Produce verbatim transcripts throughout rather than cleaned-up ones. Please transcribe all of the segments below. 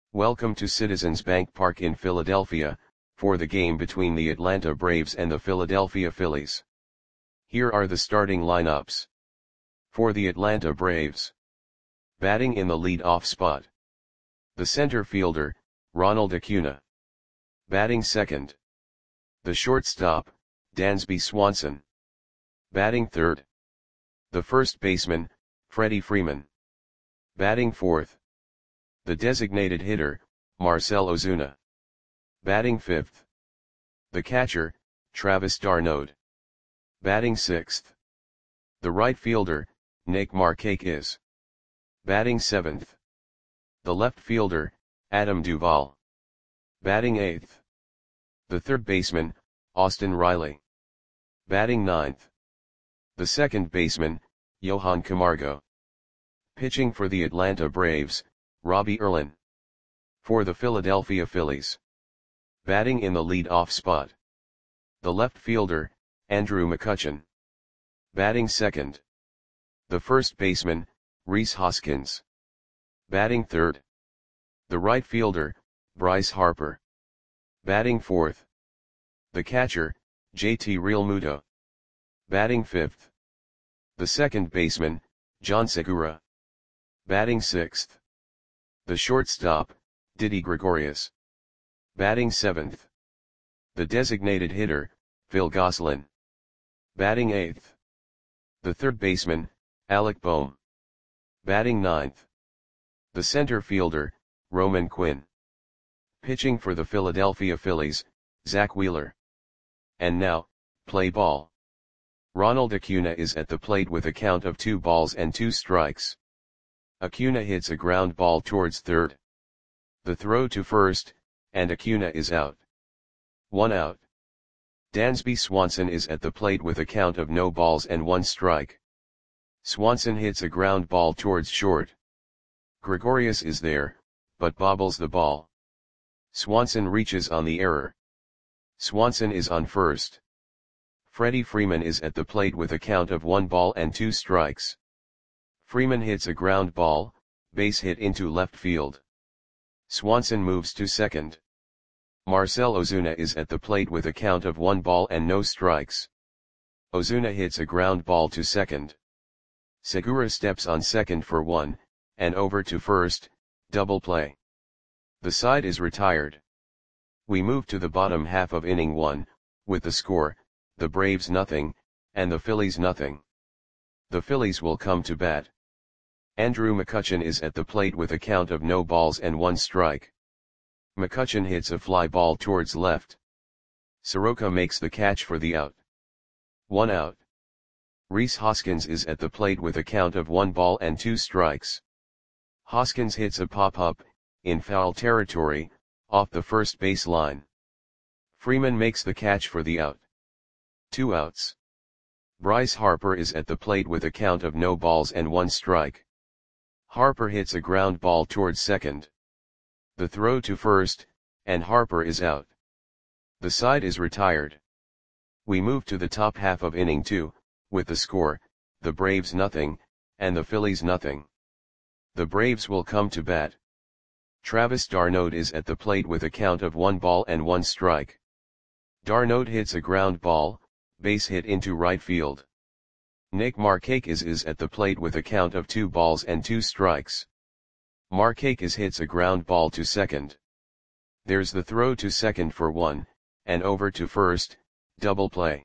Welcome to Citizens Bank Park in Philadelphia, for the game between the Atlanta Braves and the Philadelphia Phillies. Here are the starting lineups. For the Atlanta Braves. Batting in the lead-off spot. The center fielder, Ronald Acuna. Batting second. The shortstop, Dansby Swanson. Batting third. The first baseman, Freddie Freeman. Batting fourth. The designated hitter, Marcell Ozuna. Batting fifth. The catcher, Travis d'Arnaud. Batting sixth. The right fielder, Nick Markakis. Batting seventh. The left fielder, Adam Duvall. Batting eighth. The third baseman, Austin Riley. Batting ninth. The second baseman, Johan Camargo. Pitching for the Atlanta Braves, Robbie Erlin. For the Philadelphia Phillies. Batting in the lead-off spot. The left fielder, Andrew McCutchen. Batting second. The first baseman, Rhys Hoskins. Batting third. The right fielder, Bryce Harper. Batting fourth. The catcher, J T Realmuto. Batting fifth. The second baseman, John Segura. Batting sixth. The shortstop, Didi Gregorius. Batting seventh. The designated hitter, Phil Gosselin. Batting eighth. The third baseman, Alec Bohm. Batting ninth. The center fielder, Roman Quinn. Pitching for the Philadelphia Phillies, Zach Wheeler. And now, play ball. Ronald Acuna is at the plate with a count of two balls and two strikes. Acuna hits a ground ball towards third. The throw to first, and Acuna is out. One out. Dansby Swanson is at the plate with a count of no balls and one strike. Swanson hits a ground ball towards short. Gregorius is there, but bobbles the ball. Swanson reaches on the error. Swanson is on first. Freddie Freeman is at the plate with a count of one ball and two strikes. Freeman hits a ground ball, base hit into left field. Swanson moves to second. Marcell Ozuna is at the plate with a count of one ball and no strikes. Ozuna hits a ground ball to second. Segura steps on second for one, and over to first, double play. The side is retired. We move to the bottom half of inning one, with the score, the Braves nothing, and the Phillies nothing. The Phillies will come to bat. Andrew McCutchen is at the plate with a count of no balls and one strike. McCutchen hits a fly ball towards left. Soroka makes the catch for the out. One out. Rhys Hoskins is at the plate with a count of one ball and two strikes. Hoskins hits a pop-up, in foul territory, off the first base line. Freeman makes the catch for the out. Two outs. Bryce Harper is at the plate with a count of no balls and one strike. Harper hits a ground ball towards second. The throw to first, and Harper is out. The side is retired. We move to the top half of inning two, with the score, the Braves nothing, and the Phillies nothing. The Braves will come to bat. Travis d'Arnaud is at the plate with a count of one ball and one strike. d'Arnaud hits a ground ball, base hit into right field. Nick Markakis is at the plate with a count of two balls and two strikes. Markakis hits a ground ball to second. There's the throw to second for one, and over to first, double play.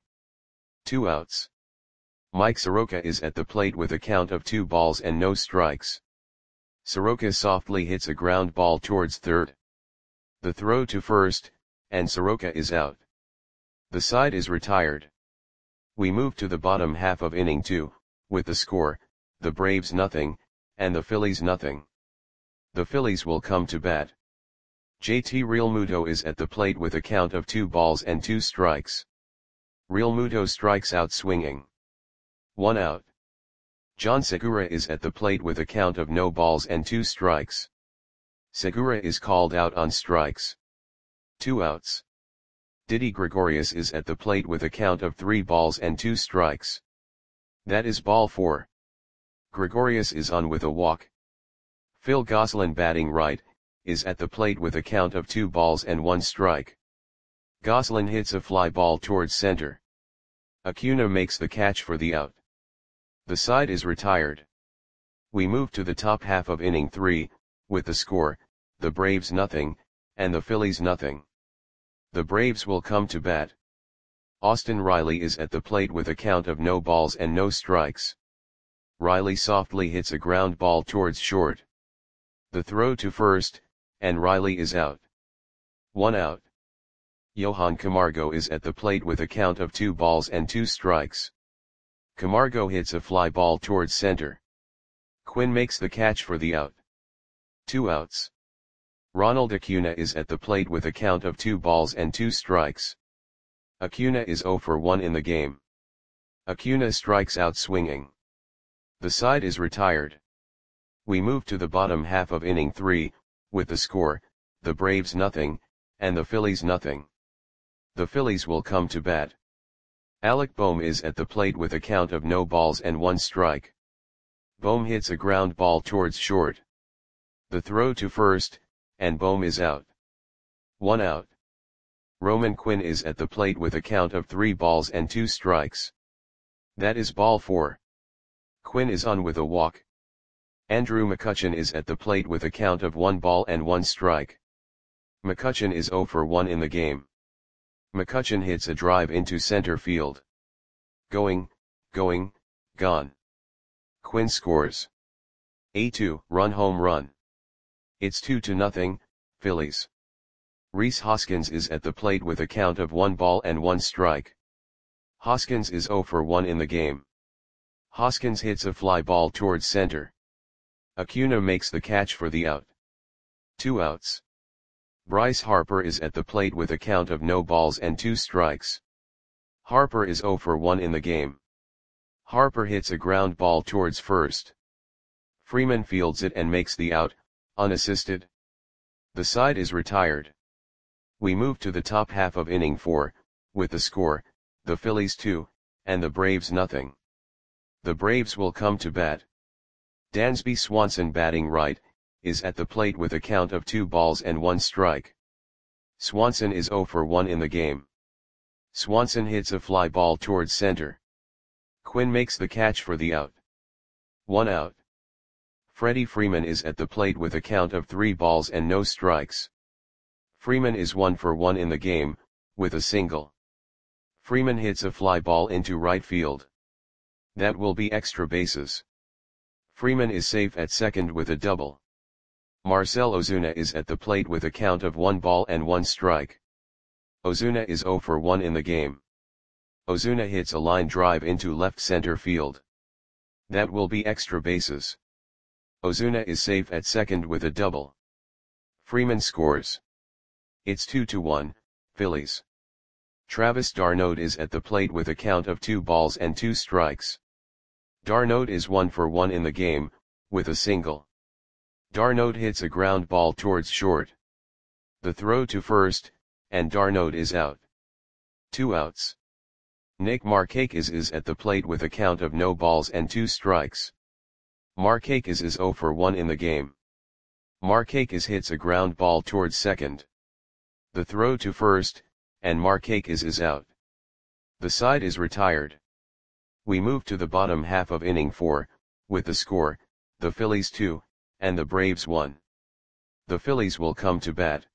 Two outs. Mike Soroka is at the plate with a count of two balls and no strikes. Soroka softly hits a ground ball towards third. The throw to first, and Soroka is out. The side is retired. We move to the bottom half of inning two, with the score, the Braves nothing, and the Phillies nothing. The Phillies will come to bat. J T Realmuto is at the plate with a count of two balls and two strikes. Realmuto strikes out swinging. One out. John Segura is at the plate with a count of no balls and two strikes. Segura is called out on strikes. Two outs. Didi Gregorius is at the plate with a count of three balls and two strikes. That is ball four. Gregorius is on with a walk. Phil Gosselin batting right, is at the plate with a count of two balls and one strike. Goslin hits a fly ball towards center. Acuna makes the catch for the out. The side is retired. We move to the top half of inning three, with the score, the Braves nothing, and the Phillies nothing. The Braves will come to bat. Austin Riley is at the plate with a count of no balls and no strikes. Riley softly hits a ground ball towards short. The throw to first, and Riley is out. One out. Johan Camargo is at the plate with a count of two balls and two strikes. Camargo hits a fly ball towards center. Quinn makes the catch for the out. Two outs. Ronald Acuna is at the plate with a count of two balls and two strikes. Acuna is zero for one in the game. Acuna strikes out swinging. The side is retired. We move to the bottom half of inning three, with the score, the Braves nothing, and the Phillies nothing. The Phillies will come to bat. Alec Bohm is at the plate with a count of no balls and one strike. Bohm hits a ground ball towards short. The throw to first, and Bohm is out. One out. Roman Quinn is at the plate with a count of three balls and two strikes. That is ball four. Quinn is on with a walk. Andrew McCutchen is at the plate with a count of one ball and one strike. McCutchen is zero for one in the game. McCutchen hits a drive into center field. Going, going, gone. Quinn scores. A two run home run. It's two to nothing, Phillies. Rhys Hoskins is at the plate with a count of one ball and one strike. Hoskins is zero for one in the game. Hoskins hits a fly ball towards center. Acuna makes the catch for the out. Two outs. Bryce Harper is at the plate with a count of no balls and two strikes. Harper is zero for one in the game. Harper hits a ground ball towards first. Freeman fields it and makes the out, unassisted. The side is retired. We move to the top half of inning four, with the score, the Phillies two, and the Braves nothing. The Braves will come to bat. Dansby Swanson, batting right, is at the plate with a count of two balls and one strike. Swanson is zero for one in the game. Swanson hits a fly ball towards center. Quinn makes the catch for the out. One out. Freddie Freeman is at the plate with a count of three balls and no strikes. Freeman is one for one in the game, with a single. Freeman hits a fly ball into right field. That will be extra bases. Freeman is safe at second with a double. Marcell Ozuna is at the plate with a count of one ball and one strike. Ozuna is zero for one in the game. Ozuna hits a line drive into left center field. That will be extra bases. Ozuna is safe at second with a double. Freeman scores. It's two to one, Phillies. Travis d'Arnaud is at the plate with a count of two balls and two strikes. d'Arnaud is one for one in the game, with a single. d'Arnaud hits a ground ball towards short. The throw to first, and d'Arnaud is out. Two outs. Nick Markakis is at the plate with a count of no balls and two strikes. Markakis is zero for one in the game. Markakis hits a ground ball towards second. The throw to first, and Markakis is out. The side is retired. We move to the bottom half of inning four, with the score, the Phillies two, and the Braves one. The Phillies will come to bat.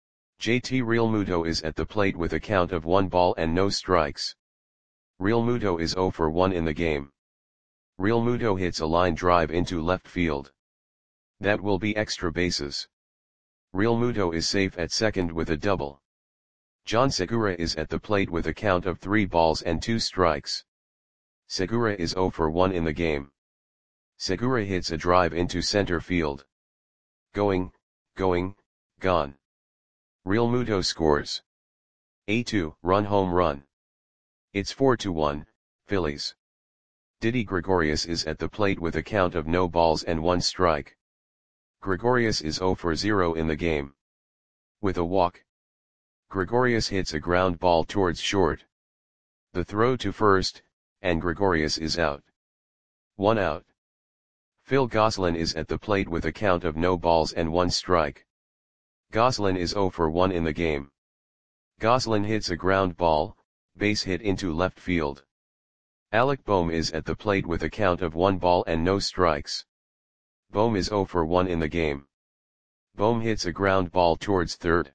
J T Realmuto is at the plate with a count of one ball and no strikes. Realmuto is zero for one in the game. Realmuto hits a line drive into left field. That will be extra bases. Realmuto is safe at second with a double. John Segura is at the plate with a count of three balls and two strikes. Segura is zero for one in the game. Segura hits a drive into center field. Going, going, gone. Realmuto scores. A two run home run. It's four to one, Phillies. Didi Gregorius is at the plate with a count of no balls and one strike. Gregorius is zero for zero in the game. With a walk. Gregorius hits a ground ball towards short. The throw to first, and Gregorius is out. One out. Phil Gosselin is at the plate with a count of no balls and one strike. Goslin is zero for one in the game. Goslin hits a ground ball, base hit into left field. Alec Bohm is at the plate with a count of one ball and no strikes. Bohm is zero for one in the game. Bohm hits a ground ball towards third.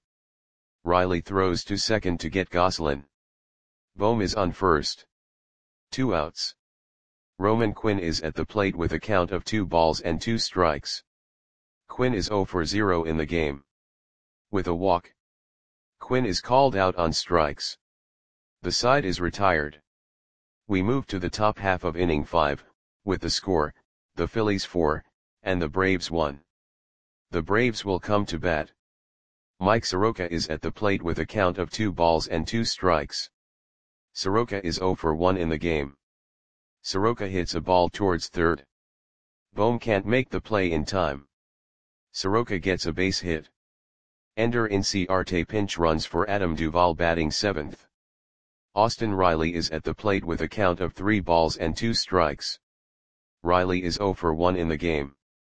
Riley throws to second to get Goslin. Bohm is on first. Two outs. Roman Quinn is at the plate with a count of two balls and two strikes. Quinn is zero for zero in the game. With a walk, Quinn is called out on strikes. The side is retired. We move to the top half of inning five, with the score, the Phillies four, and the Braves one. The Braves will come to bat. Mike Soroka is at the plate with a count of two balls and two strikes. Soroka is zero for one in the game. Soroka hits a ball towards third. Bohm can't make the play in time. Soroka gets a base hit. Ender Inciarte pinch runs for Adam Duvall batting seventh. Austin Riley is at the plate with a count of three balls and two strikes. Riley is zero for one in the game.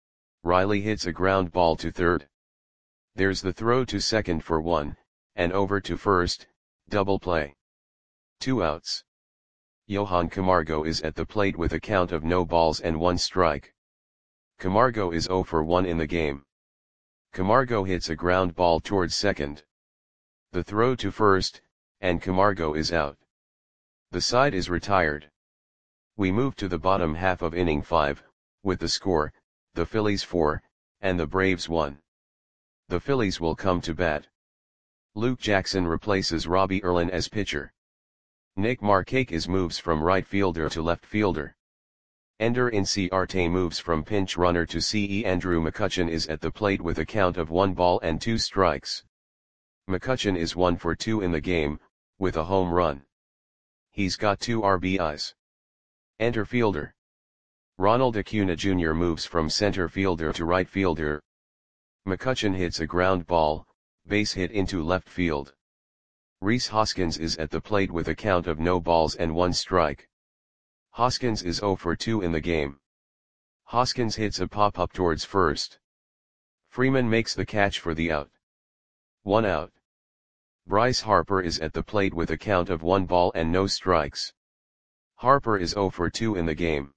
Riley hits a ground ball to third. There's the throw to second for one, and over to first, double play. Two outs. Johan Camargo is at the plate with a count of no balls and one strike. Camargo is zero for one in the game. Camargo hits a ground ball towards second. The throw to first, and Camargo is out. The side is retired. We move to the bottom half of inning five, with the score, the Phillies four, and the Braves one. The Phillies will come to bat. Luke Jackson replaces Robbie Erlin as pitcher. Nick Markakis moves from right fielder to left fielder. Ender Inciarte moves from pinch runner to C E. Andrew McCutchen is at the plate with a count of one ball and two strikes. McCutchen is one for two in the game, with a home run. He's got two R B Is. Enter fielder. Ronald Acuna Junior moves from center fielder to right fielder. McCutchen hits a ground ball, base hit into left field. Rhys Hoskins is at the plate with a count of no balls and one strike. Hoskins is zero for two in the game. Hoskins hits a pop-up towards first. Freeman makes the catch for the out. One out. Bryce Harper is at the plate with a count of one ball and no strikes. Harper is zero for two in the game.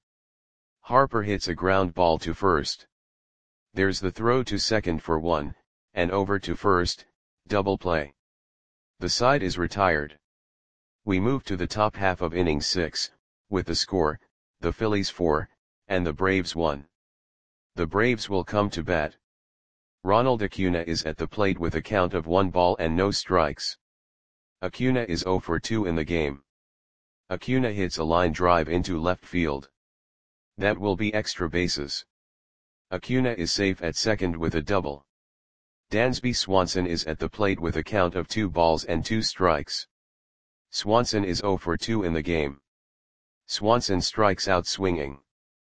Harper hits a ground ball to first. There's the throw to second for one, and over to first, double play. The side is retired. We move to the top half of inning six, with the score, the Phillies four, and the Braves one. The Braves will come to bat. Ronald Acuna is at the plate with a count of one ball and no strikes. Acuna is zero for two in the game. Acuna hits a line drive into left field. That will be extra bases. Acuna is safe at second with a double. Dansby Swanson is at the plate with a count of two balls and two strikes. Swanson is zero for two in the game. Swanson strikes out swinging.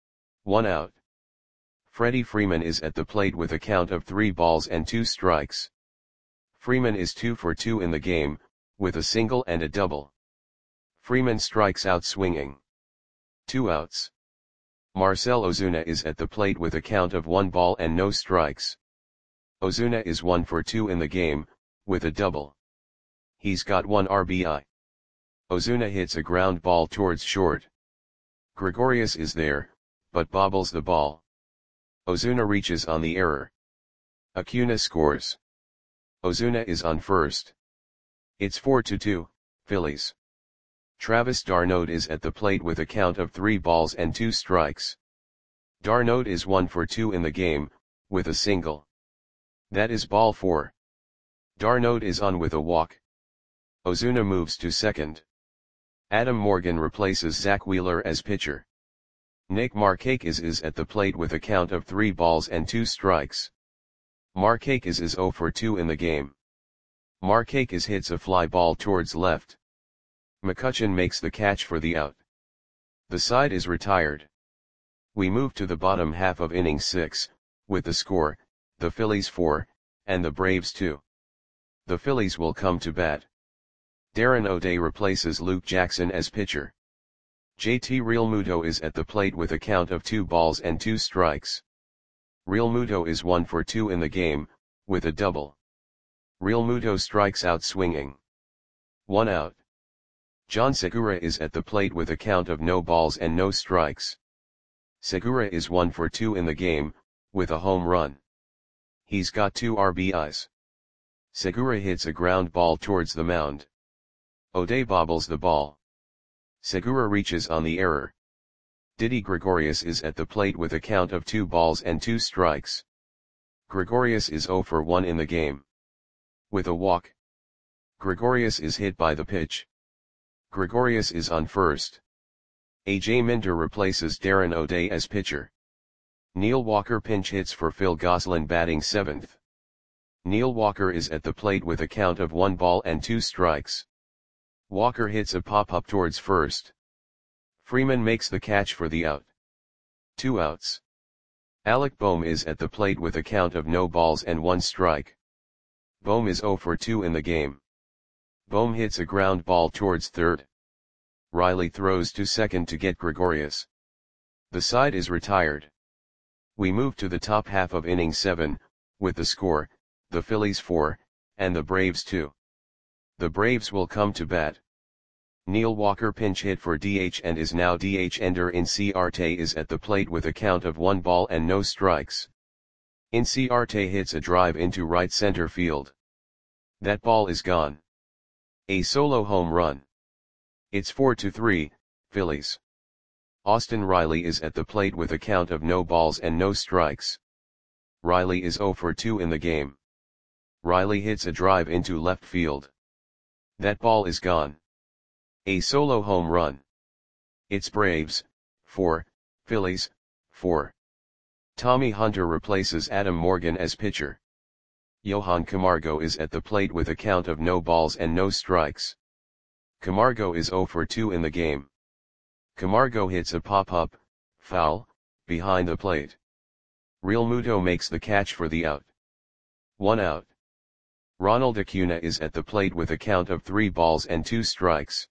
One out. Freddie Freeman is at the plate with a count of three balls and two strikes. Freeman is two for two in the game, with a single and a double. Freeman strikes out swinging. Two outs. Marcell Ozuna is at the plate with a count of one ball and no strikes. Ozuna is one for two in the game, with a double. He's got one R B I. Ozuna hits a ground ball towards short. Gregorius is there, but bobbles the ball. Ozuna reaches on the error. Acuna scores. Ozuna is on first. It's four to two, Phillies. Travis d'Arnaud is at the plate with a count of three balls and two strikes. d'Arnaud is one for two in the game, with a single. That is ball four. d'Arnaud is on with a walk. Ozuna moves to second. Adam Morgan replaces Zach Wheeler as pitcher. Nick Markakis is at the plate with a count of three balls and two strikes. Markakis is zero for two in the game. Markakis hits a fly ball towards left. McCutchen makes the catch for the out. The side is retired. We move to the bottom half of inning six, with the score, the Phillies four, and the Braves two. The Phillies will come to bat. Darren O'Day replaces Luke Jackson as pitcher. J T Realmuto is at the plate with a count of two balls and two strikes. Realmuto is one for two in the game, with a double. Real Muto strikes out swinging. One out. John Segura is at the plate with a count of no balls and no strikes. Segura is one for two in the game, with a home run. He's got two R B Is. Segura hits a ground ball towards the mound. O'Day bobbles the ball. Segura reaches on the error. Didi Gregorius is at the plate with a count of two balls and two strikes. Gregorius is zero for one in the game. With a walk. Gregorius is hit by the pitch. Gregorius is on first. A J Minter replaces Darren O'Day as pitcher. Neil Walker pinch hits for Phil Gosselin batting seventh. Neil Walker is at the plate with a count of one ball and two strikes. Walker hits a pop-up towards first. Freeman makes the catch for the out. Two outs. Alec Bohm is at the plate with a count of no balls and one strike. Bohm is zero for two in the game. Bohm hits a ground ball towards third. Riley throws to second to get Gregorius. The side is retired. We move to the top half of inning seven, with the score, the Phillies four, and the Braves two. The Braves will come to bat. Neil Walker pinch hit for D H and is now D H. Ender Inciarte is at the plate with a count of one ball and no strikes. Inciarte hits a drive into right center field. That ball is gone. A solo home run. It's four to three, Phillies. Austin Riley is at the plate with a count of no balls and no strikes. Riley is zero for two in the game. Riley hits a drive into left field. That ball is gone. A solo home run. It's Braves, four, Phillies, four. Tommy Hunter replaces Adam Morgan as pitcher. Johan Camargo is at the plate with a count of no balls and no strikes. Camargo is zero for two in the game. Camargo hits a pop-up, foul, behind the plate. Real Muto makes the catch for the out. One out. Ronald Acuna is at the plate with a count of three balls and two strikes.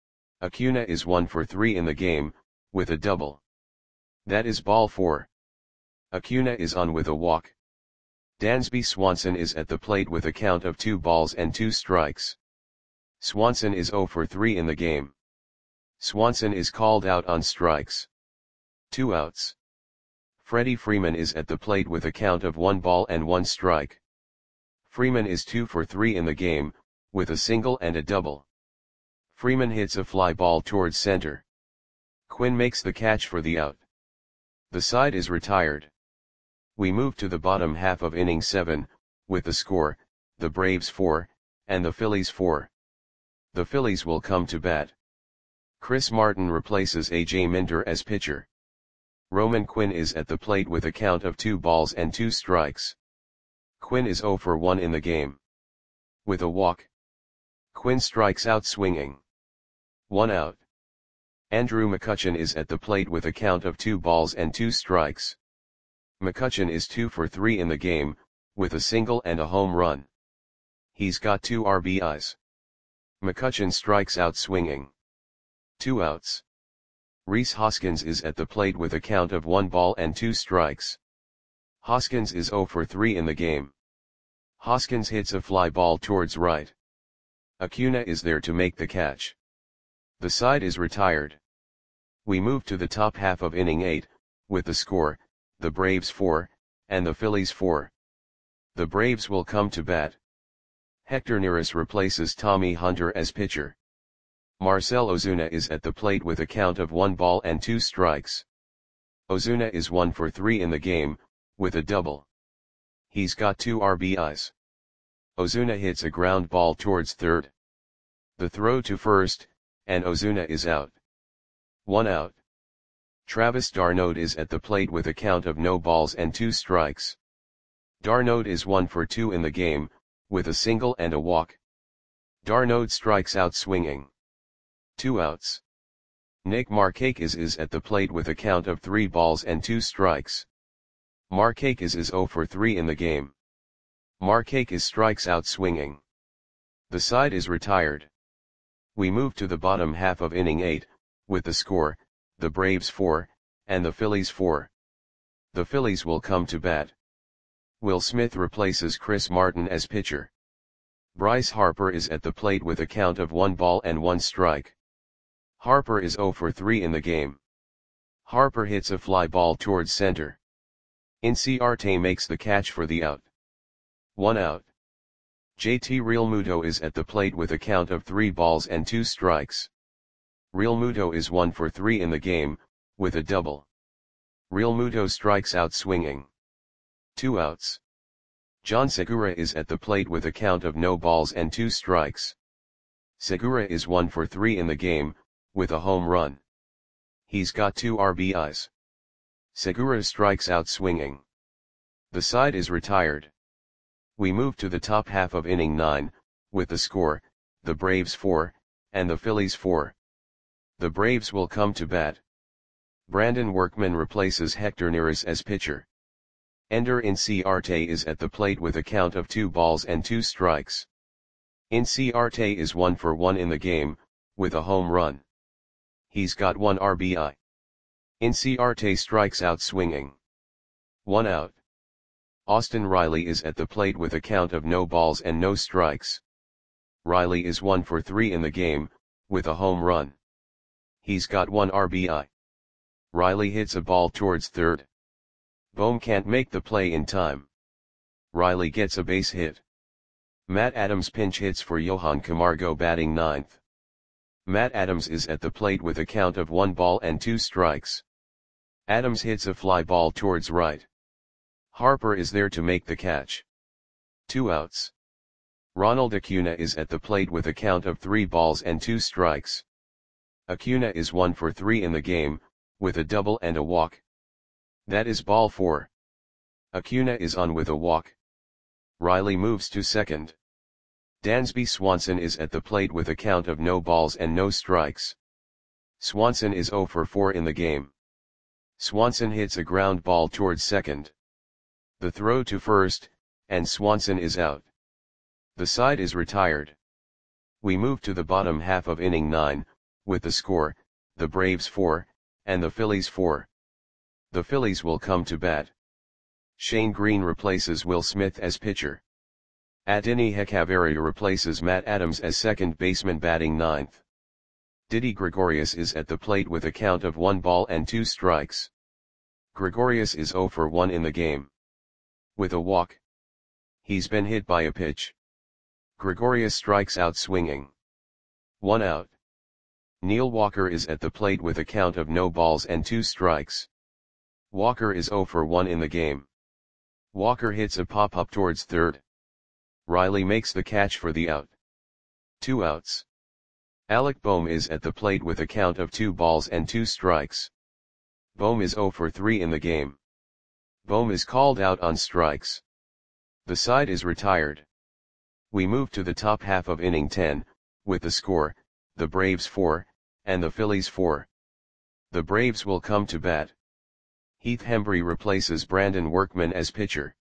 Acuna is one for three in the game, with a double. That is ball four. Acuna is on with a walk. Dansby Swanson is at the plate with a count of two balls and two strikes. Swanson is zero for three in the game. Swanson is called out on strikes. Two outs. Freddie Freeman is at the plate with a count of one ball and one strike. Freeman is two for three in the game, with a single and a double. Freeman hits a fly ball towards center. Quinn makes the catch for the out. The side is retired. We move to the bottom half of inning seven, with the score, the Braves four, and the Phillies four. The Phillies will come to bat. Chris Martin replaces A J Minter as pitcher. Roman Quinn is at the plate with a count of two balls and two strikes. Quinn is zero for one in the game. With a walk. Quinn strikes out swinging. One out. Andrew McCutchen is at the plate with a count of two balls and two strikes. McCutchen is two for three in the game, with a single and a home run. He's got two R B Is. McCutchen strikes out swinging. Two outs. Rhys Hoskins is at the plate with a count of one ball and two strikes. Hoskins is zero for three in the game. Hoskins hits a fly ball towards right. Acuna is there to make the catch. The side is retired. We move to the top half of inning eight, with the score, the Braves four, and the Phillies four. The Braves will come to bat. Hector Neris replaces Tommy Hunter as pitcher. Marcell Ozuna is at the plate with a count of one ball and two strikes. Ozuna is one for three in the game, with a double. He's got two R B Is. Ozuna hits a ground ball towards third. The throw to first, and Ozuna is out. One out. Travis d'Arnaud is at the plate with a count of no balls and two strikes. d'Arnaud is one for two in the game, with a single and a walk. d'Arnaud strikes out swinging. Two outs. Nick Markakis is at the plate with a count of three balls and two strikes. Markakis is zero for three in the game. Markakis strikes out swinging. The side is retired. We move to the bottom half of inning eight, with the score, the Braves four, and the Phillies four. The Phillies will come to bat. Will Smith replaces Chris Martin as pitcher. Bryce Harper is at the plate with a count of one ball and one strike. Harper is zero for three in the game. Harper hits a fly ball towards center. Inciarte makes the catch for the out. One out. J T Realmuto is at the plate with a count of three balls and two strikes. Realmuto is one for three in the game, with a double. Realmuto strikes out swinging. Two outs. John Segura is at the plate with a count of no balls and two strikes. Segura is one for three in the game, with a home run. He's got two R B Is. Segura strikes out swinging. The side is retired. We move to the top half of inning nine, with the score, the Braves four, and the Phillies four. The Braves will come to bat. Brandon Workman replaces Hector Neris as pitcher. Ender Inciarte is at the plate with a count of two balls and two strikes. Inciarte is one for one in the game, with a home run. He's got one R B I. Inciarte strikes out swinging. One out. Austin Riley is at the plate with a count of no balls and no strikes. Riley is one for three in the game, with a home run. He's got one R B I. Riley hits a ball towards third. Bohm can't make the play in time. Riley gets a base hit. Matt Adams pinch hits for Johan Camargo batting ninth. Matt Adams is at the plate with a count of one ball and two strikes. Adams hits a fly ball towards right. Harper is there to make the catch. Two outs. Ronald Acuna is at the plate with a count of three balls and two strikes. Acuna is one for three in the game, with a double and a walk. That is ball four. Acuna is on with a walk. Riley moves to second. Dansby Swanson is at the plate with a count of no balls and no strikes. Swanson is zero for four in the game. Swanson hits a ground ball towards second. The throw to first, and Swanson is out. The side is retired. We move to the bottom half of inning nine, with the score, the Braves four, and the Phillies four. The Phillies will come to bat. Shane Green replaces Will Smith as pitcher. Adeiny Hechavarria replaces Matt Adams as second baseman batting ninth. Didi Gregorius is at the plate with a count of one ball and two strikes. Gregorius is zero for one in the game. With a walk. He's been hit by a pitch. Gregorius strikes out swinging. One out. Neil Walker is at the plate with a count of no balls and two strikes. Walker is zero for one in the game. Walker hits a pop-up towards third. Riley makes the catch for the out. Two outs. Alec Bohm is at the plate with a count of two balls and two strikes. Bohm is zero for three in the game. Bohm is called out on strikes. The side is retired. We move to the top half of inning ten, with the score, the Braves four, and the Phillies four. The Braves will come to bat. Heath Hembree replaces Brandon Workman as pitcher.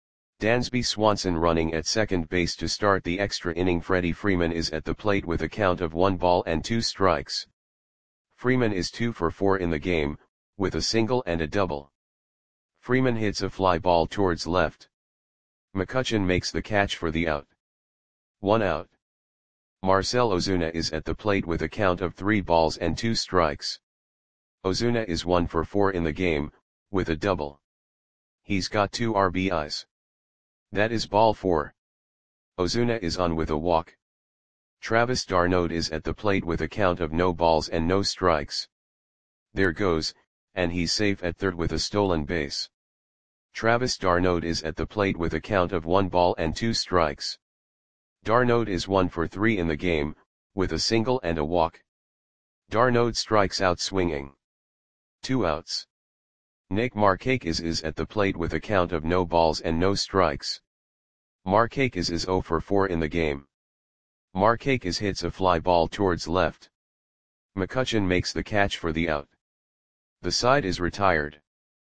Dansby Swanson running at second base to start the extra inning. Freddie Freeman is at the plate with a count of one ball and two strikes. Freeman is two for four in the game, with a single and a double. Freeman hits a fly ball towards left. McCutchen makes the catch for the out. One out. Marcell Ozuna is at the plate with a count of three balls and two strikes. Ozuna is one for four in the game, with a double. He's got two R B Is. That is ball four. Ozuna is on with a walk. Travis d'Arnaud is at the plate with a count of no balls and no strikes. There goes, and he's safe at third with a stolen base. Travis d'Arnaud is at the plate with a count of one ball and two strikes. d'Arnaud is one for three in the game, with a single and a walk. d'Arnaud strikes out swinging. Two outs. Nick Markakis is at the plate with a count of no balls and no strikes. Markakis is zero for four in the game. Markakis hits a fly ball towards left. McCutchen makes the catch for the out. The side is retired.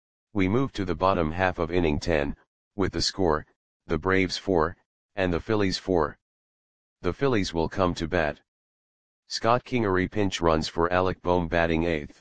We move to the bottom half of inning ten, with the score, the Braves four, and the Phillies four. The Phillies will come to bat. Scott Kingery pinch runs for Alec Bohm batting eighth.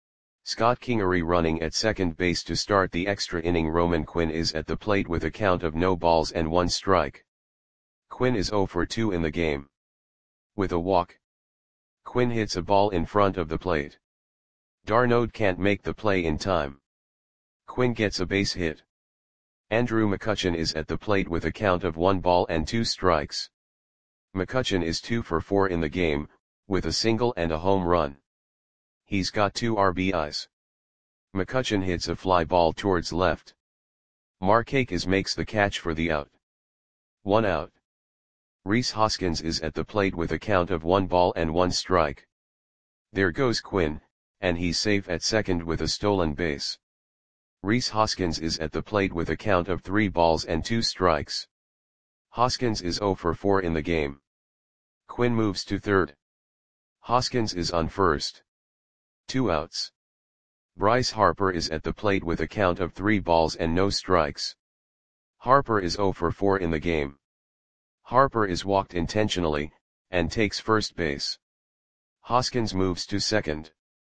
Scott Kingery running at second base to start the extra inning. Roman Quinn is at the plate with a count of no balls and one strike. Quinn is zero for two in the game. With a walk, Quinn hits a ball in front of the plate. d'Arnaud can't make the play in time. Quinn gets a base hit. Andrew McCutchen is at the plate with a count of one ball and two strikes. McCutchen is two for four in the game, with a single and a home run. He's got two R B Is. McCutchen hits a fly ball towards left. Markakis makes the catch for the out. One out. Rhys Hoskins is at the plate with a count of one ball and one strike. There goes Quinn, and he's safe at second with a stolen base. Rhys Hoskins is at the plate with a count of three balls and two strikes. Hoskins is zero for four in the game. Quinn moves to third. Hoskins is on first. Two outs. Bryce Harper is at the plate with a count of three balls and no strikes. Harper is zero for four in the game. Harper is walked intentionally, and takes first base. Hoskins moves to second.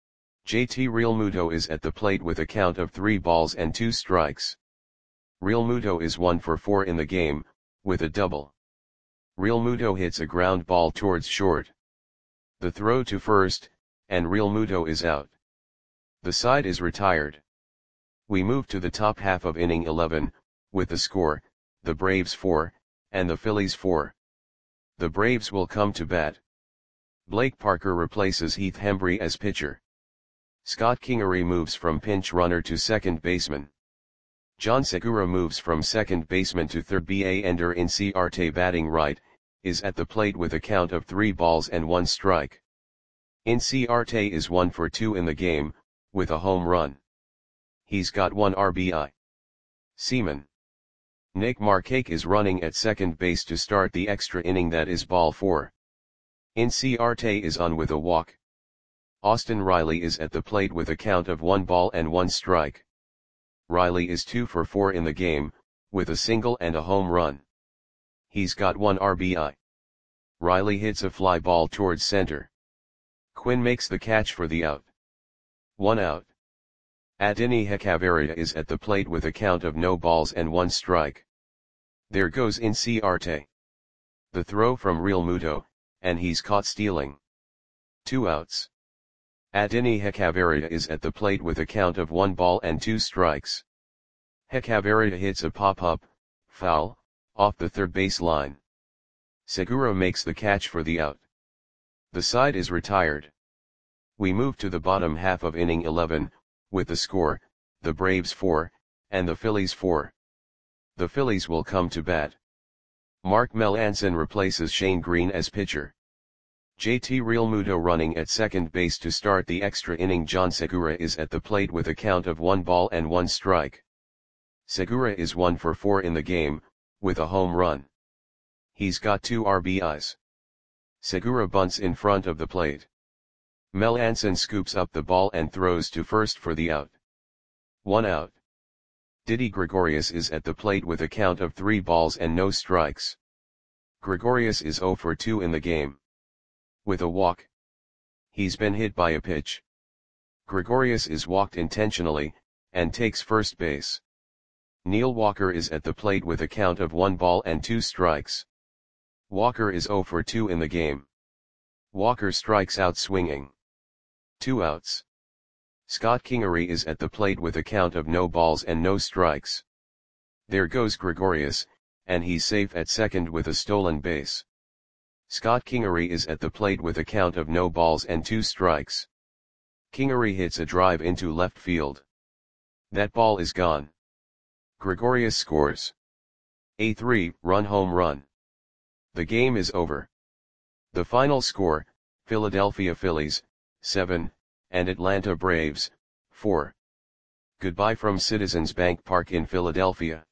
J T Realmuto is at the plate with a count of three balls and two strikes. Realmuto is one for four in the game, with a double. Realmuto hits a ground ball towards short. The throw to first, and Realmuto is out. The side is retired. We move to the top half of inning eleven, with the score, the Braves four, and the Phillies four. The Braves will come to bat. Blake Parker replaces Heath Hembree as pitcher. Scott Kingery moves from pinch runner to second baseman. John Segura moves from second baseman to third. Ender Inciarte, batting right, is at the plate with a count of three balls and one strike. Inciarte is one for two in the game, with a home run. He's got one R B I. Seaman. Nick Markakis is running at second base to start the extra inning, that is ball four. Inciarte is on with a walk. Austin Riley is at the plate with a count of one ball and one strike. Riley is two for four in the game, with a single and a home run. He's got one R B I. Riley hits a fly ball towards center. Quinn makes the catch for the out. One out. Adeiny Hechavarria is at the plate with a count of no balls and one strike. There goes Inciarte. The throw from Realmuto, and he's caught stealing. Two outs. Adeiny Hechavarria is at the plate with a count of one ball and two strikes. Hechavarria hits a pop-up, foul, off the third base line. Segura makes the catch for the out. The side is retired. We move to the bottom half of inning eleven, with the score, the Braves four, and the Phillies four. The Phillies will come to bat. Mark Melancon replaces Shane Greene as pitcher. J T Realmuto running at second base to start the extra inning. John Segura is at the plate with a count of one ball and one strike. Segura is one for four in the game, with a home run. He's got two R B Is. Segura bunts in front of the plate. Melancon scoops up the ball and throws to first for the out. One out. Didi Gregorius is at the plate with a count of three balls and no strikes. Gregorius is zero for two in the game. With a walk. He's been hit by a pitch. Gregorius is walked intentionally, and takes first base. Neil Walker is at the plate with a count of one ball and two strikes. Walker is zero for two in the game. Walker strikes out swinging. Two outs. Scott Kingery is at the plate with a count of no balls and no strikes. There goes Gregorius, and he's safe at second with a stolen base. Scott Kingery is at the plate with a count of no balls and two strikes. Kingery hits a drive into left field. That ball is gone. Gregorius scores a three-run home run. The game is over. The final score, Philadelphia Phillies, seven, and Atlanta Braves, four. Goodbye from Citizens Bank Park in Philadelphia.